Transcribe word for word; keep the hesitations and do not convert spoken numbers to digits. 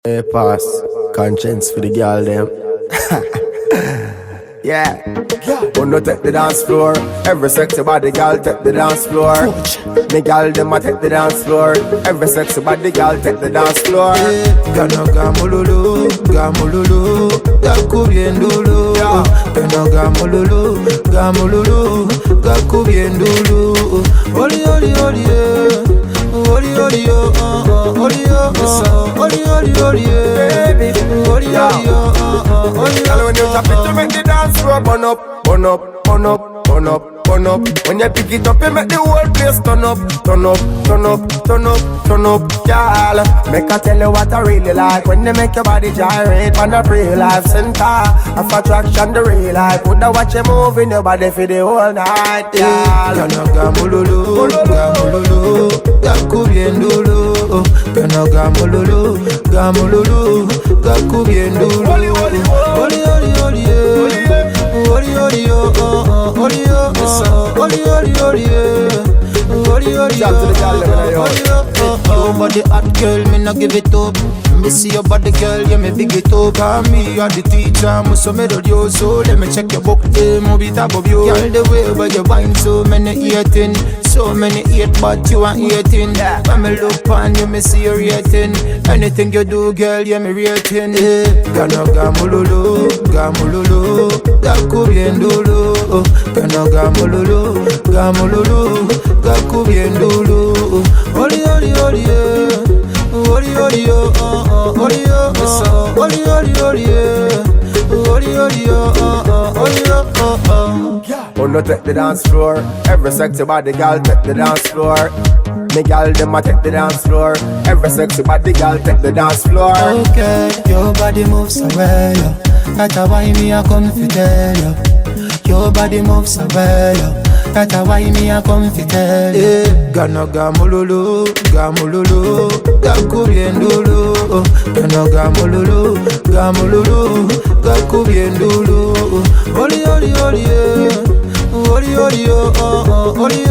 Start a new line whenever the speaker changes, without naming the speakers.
Hey, pass. Conscience for the girl, them. Yeah. Wanna take the dance floor. Every sexy body girl take the dance floor. Me girl them a take the dance floor. Every sexy body girl take the dance floor.
Gano gamululu, gamululu, gakubiendulu. Gano gamululu, gamululu, gakubiendulu. Oli oli oli yeah, oli oli yo, oli yo, oli oli oli yeah, baby, oli oli yo, oli oli.
When you tap it, you make the dance floor burn up, burn up, burn up, burn up, burn up. When you pick it up, you make the whole place turn up, turn up, turn up, turn up, turn up, girl. Make I tell you what I really like. When they make your body gyrate on the real life center of attraction, the real life. Put the watch you move in your body for the whole night, girl.
Gano gamululu, gamululu, gakubiendulu. Gano gamululu, gamululu, gakubiendulu. Oli oli oli oli yeah, oli oli yo, oli yo, oli oli oli yeah. Oli, oli, your body hot girl, me not give it up. Me see your body girl, yeah me big it up. And me are the teacher, me so me do you. So let me check your book, eh, move it above you. Girl the way where you wine, so many eating, so many eat, but you are eating. When me look on you, me see you rating. Anything you do, girl, yeah me rating. Gano gamululu, gamululu, gakubiendulu. Gano gamululu, gamululu, gakubiendulu. Oli oli oli yeah, oli oli yo, oli yo, oli oli oli yeah, oli oli yo, oli yo.
Wanna take the dance floor. Every sexy body girl take the dance floor. Me girl them a take the dance floor. Every sexy body girl take the dance floor.
Okay, your body moves away, yeah. That's why me a come fi tell you. Your body moves away, yeah. That's why me a come fi tell you. Gano gamululu, gamululu, gakubiendulu. Gano gamululu, gamululu, gakubiendulu. Oli oli oli yeah, oli oli yo, oli